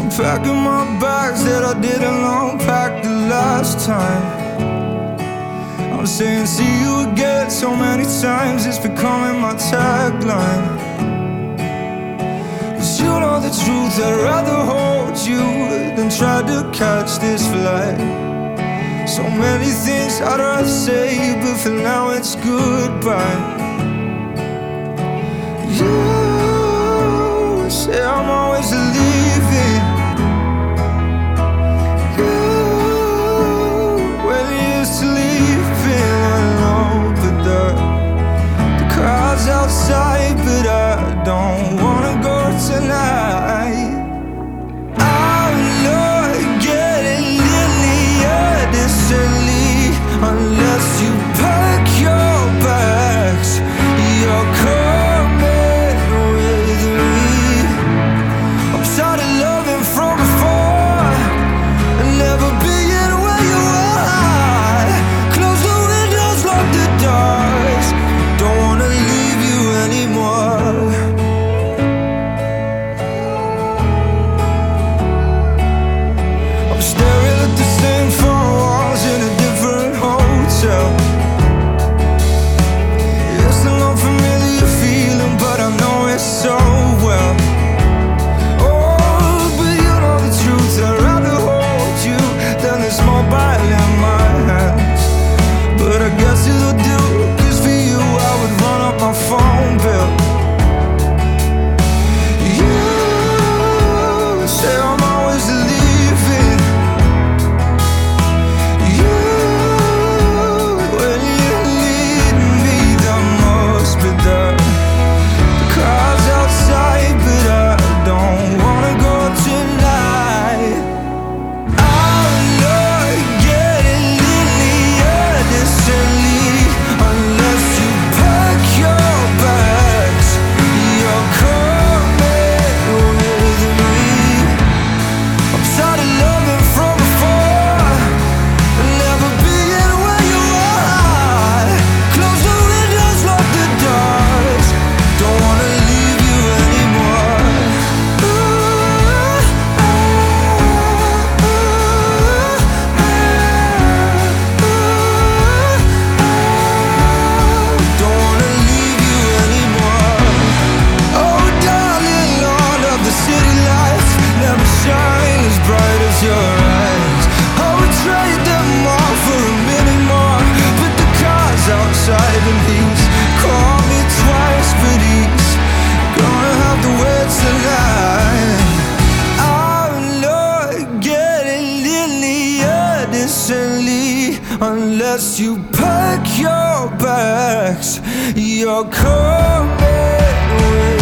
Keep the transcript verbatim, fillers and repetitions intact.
Packing my bags that I didn't unpack the last time. I'm saying see you again so many times, it's becoming my tagline. Cause you know the truth, I'd rather hold you than try to catch this flight. So many things I'd rather say, but for now it's goodbye. You say I'm always leaving. You, when you're sleeping alone, but the, the crowd's outside, but I don't wanna go tonight. I'm not getting nearly decently unless you pack your bags. You're coming with me. I'm tired of loving from before and never being where you are. Close the windows, lock the doors. Don't wanna leave you anymore. I'm staring at the same four walls in a different hotel. It's an unfamiliar feeling, but I know it so well. Oh, but you know the truth, I'd rather hold you than this mobile in my hands. But I guess it'll do, cause for you I would run up my phone bill. You say I'm always leaving. You, when you lead me, that must be the, the crowd's outside, but I don't wanna go tonight. I'm not getting nearly decently unless you pack your bags. You're coming with me. I'm tired of loving from before and never being where you are. Close the windows, lock the doors. Don't wanna leave you anymore. Ooh, ah, ooh, ah, ooh, ah. Don't wanna leave you anymore. Oh darling, Lord of the city lights never shine as bright as your eyes. I would trade them all for a minute more, but the car's outside and he's called me twice, but he's gonna have to wait tonight. I'm not getting nearly decently unless you pack your bags. You're coming with